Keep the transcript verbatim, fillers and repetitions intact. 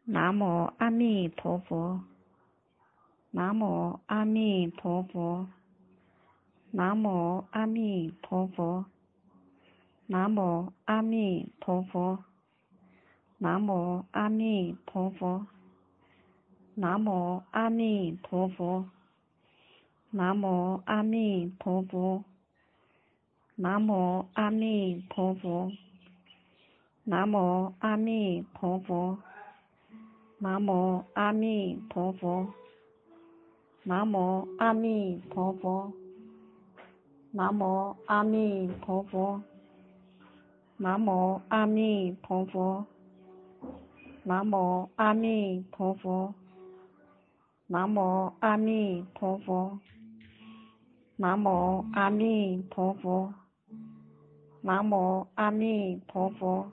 南无阿弥陀佛，南无阿弥陀佛，南无阿弥陀佛，南无阿弥陀佛，南无阿弥陀佛，南无阿弥陀佛，南无阿弥陀佛，南无阿弥陀佛，南无阿弥陀佛，南无阿弥陀佛，南无阿弥陀佛，南无阿弥陀佛，南无阿弥陀佛，南无阿弥陀佛，南无阿弥陀佛，南无阿弥陀佛，南无阿弥陀佛。